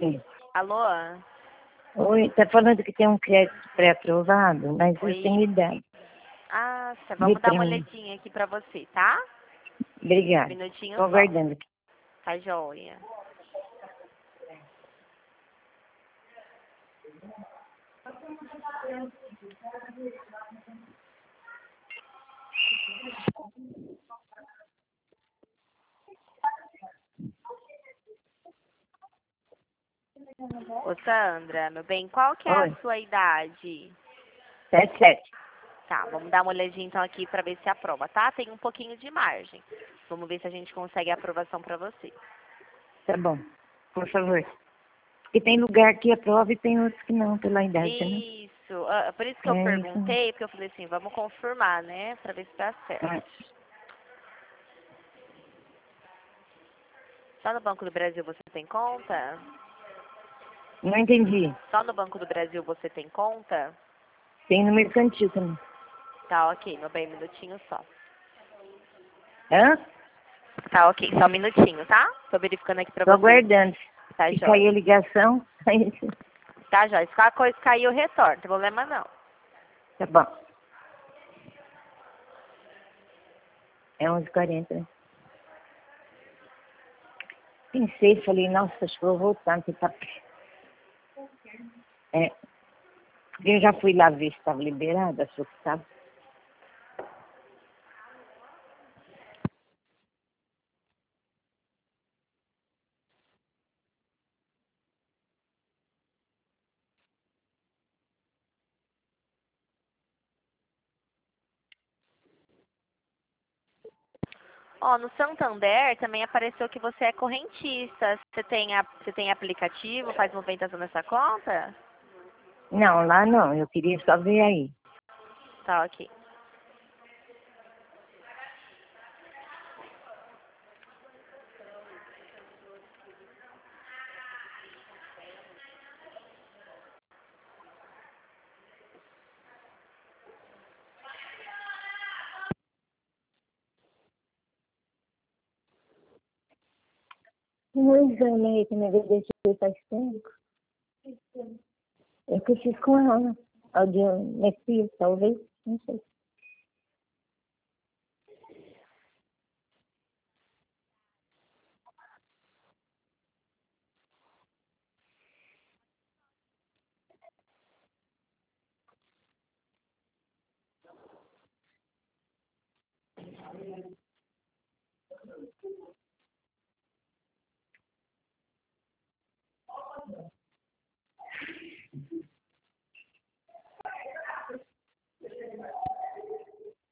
Alô? Oi, tá falando que tem um crédito pré-aprovado, mas Oi. eu tenho idade. Ah, vamos dar uma olhadinha aqui pra você, tá? Obrigada. Minutinho Tô só. aguardando aqui. Tá joia. Ô, Sandra, meu bem, qual que é Oi, a sua idade? 77. Tá, vamos dar uma olhadinha então aqui pra ver se aprova, tá? Tem um pouquinho de margem. Vamos ver se a gente consegue a aprovação pra você. Tá bom, por favor. Porque tem lugar que aprova e tem outros que não, pela idade, né? Isso. Por isso que eu É isso. perguntei, porque eu falei assim, vamos confirmar, né? Pra ver se tá certo. Ah, Só no Banco do Brasil você tem conta? não entendi. Só no Banco do Brasil você tem conta? Tem no mercantil também. Tá, ok, meu bem, minutinho só. Hã? Tá, ok, só um minutinho, tá? Tô verificando aqui pra Tô você. aguardando. Tá, Se cair jóia. a ligação, aí... Tá, jóia. Se qualquer coisa cair, eu retorno, não tem problema não. Tá bom. É 11h40, né? Pensei, falei, nossa, acho que eu vou voltar, porque tá... É, eu já fui lá ver se estava liberado, achou que estava. Ó, no Santander também apareceu que você é correntista. Você tem aplicativo, faz movimentação nessa conta? Não, lá não, eu queria só ver aí. Tá, ok. Um exame aí que me deixei faz tempo. É que eu fiz com ela. Audiometria, talvez, não sei.